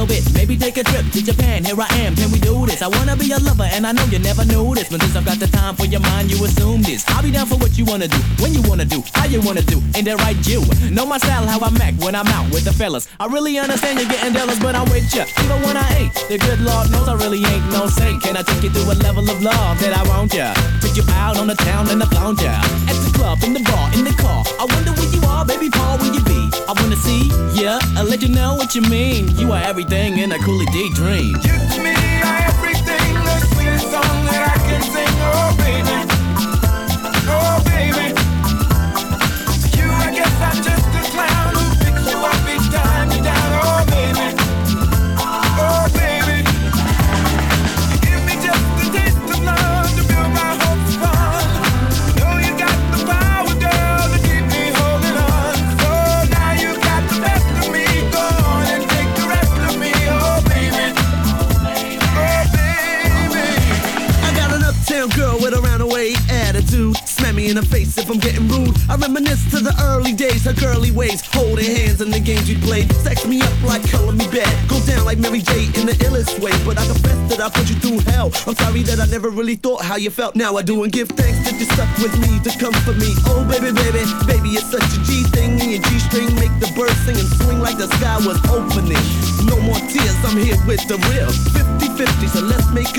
little bit. Maybe take a trip to Japan. Here I am, can we do this? I wanna be your lover, and I know you never knew this. But since I've got the time for your mind, you assume this. I'll be down for what you wanna do, when you wanna do, how you wanna do. Ain't that right, you? Know my style, how I'm act when I'm out with the fellas. I really understand you're getting jealous, but I'm with ya. Even when I ain't, the good Lord knows I really ain't no saint. Can I take you through a level of love that I want ya? Take you out on the town and I found ya. At the club, in the bar, in the car. I wonder where you are, baby Paul, where you be? I wanna see ya, I'll let you know what you mean. You are everything in a Cooley D dream. You to me are everything, the sweetest song that I can sing. Oh baby, oh baby. To you I guess I'm just a clown who picks you up each time you're down. Oh baby, oh baby. You give me just a taste of love to build my hopes upon. Know you got the power, girl, to keep me holding on. So now you got the best of me, go on and take the rest of me. Oh baby, oh baby. I got an uptown girl with a roundaway attitude. Smack me in the face if I'm getting rude. I reminisce to the early days, her girly ways, holding hands in the games we played. Sex me up like color me bad, go down like Mary J in the illest way. But I confess that I put you through hell. I'm sorry that I never really thought how you felt. Now I do, and give thanks that you stuck with me to comfort me. Oh baby, baby, baby, it's such a G thing. And your G-string make the birds sing and swing like the sky was opening. No more tears, I'm here with the real 50-50, so let's make